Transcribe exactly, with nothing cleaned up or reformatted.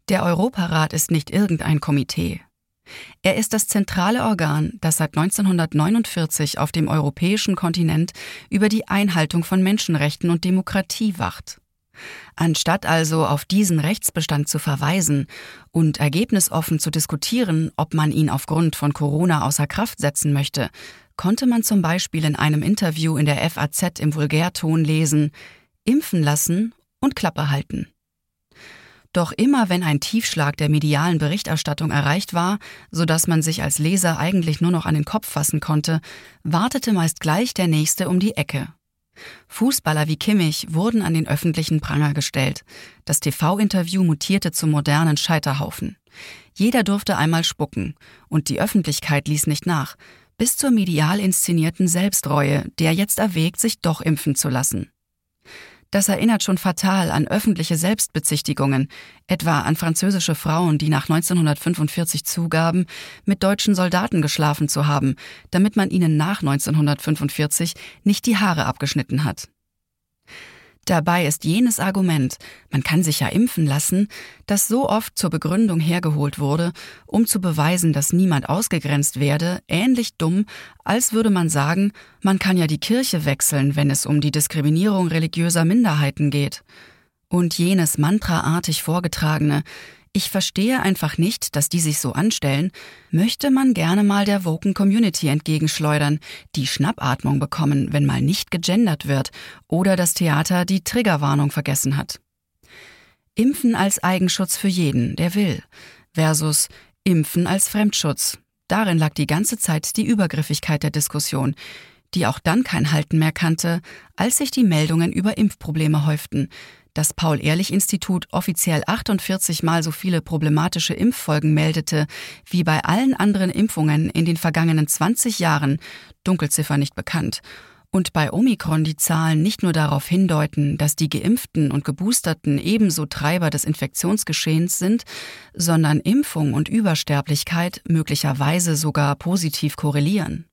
Der Europarat ist nicht irgendein Komitee. Er ist das zentrale Organ, das seit neunzehnhundertneunundvierzig auf dem europäischen Kontinent über die Einhaltung von Menschenrechten und Demokratie wacht. Anstatt also auf diesen Rechtsbestand zu verweisen und ergebnisoffen zu diskutieren, ob man ihn aufgrund von Corona außer Kraft setzen möchte, konnte man zum Beispiel in einem Interview in der F A Z im Vulgärton lesen: Impfen lassen und Klappe halten. Doch immer wenn ein Tiefschlag der medialen Berichterstattung erreicht war, sodass man sich als Leser eigentlich nur noch an den Kopf fassen konnte, wartete meist gleich der Nächste um die Ecke. Fußballer wie Kimmich wurden an den öffentlichen Pranger gestellt. Das T V-Interview mutierte zum modernen Scheiterhaufen. Jeder durfte einmal spucken und die Öffentlichkeit ließ nicht nach, bis zur medial inszenierten Selbstreue, der jetzt erwägt, sich doch impfen zu lassen. Das erinnert schon fatal an öffentliche Selbstbezichtigungen, etwa an französische Frauen, die nach neunzehnhundertfünfundvierzig zugaben, mit deutschen Soldaten geschlafen zu haben, damit man ihnen nach neunzehnhundertfünfundvierzig nicht die Haare abgeschnitten hat. Dabei ist jenes Argument, man kann sich ja impfen lassen, das so oft zur Begründung hergeholt wurde, um zu beweisen, dass niemand ausgegrenzt werde, ähnlich dumm, als würde man sagen, man kann ja die Kirche wechseln, wenn es um die Diskriminierung religiöser Minderheiten geht. Und jenes mantraartig vorgetragene: Ich verstehe einfach nicht, dass die sich so anstellen, möchte man gerne mal der woken Community entgegenschleudern, die Schnappatmung bekommen, wenn mal nicht gegendert wird oder das Theater die Triggerwarnung vergessen hat. Impfen als Eigenschutz für jeden, der will, versus Impfen als Fremdschutz. Darin lag die ganze Zeit die Übergriffigkeit der Diskussion, die auch dann kein Halten mehr kannte, als sich die Meldungen über Impfprobleme häuften. Das Paul-Ehrlich-Institut offiziell achtundvierzig Mal so viele problematische Impffolgen meldete, wie bei allen anderen Impfungen in den vergangenen zwanzig Jahren, Dunkelziffer nicht bekannt. Und bei Omikron die Zahlen nicht nur darauf hindeuten, dass die Geimpften und Geboosterten ebenso Treiber des Infektionsgeschehens sind, sondern Impfung und Übersterblichkeit möglicherweise sogar positiv korrelieren.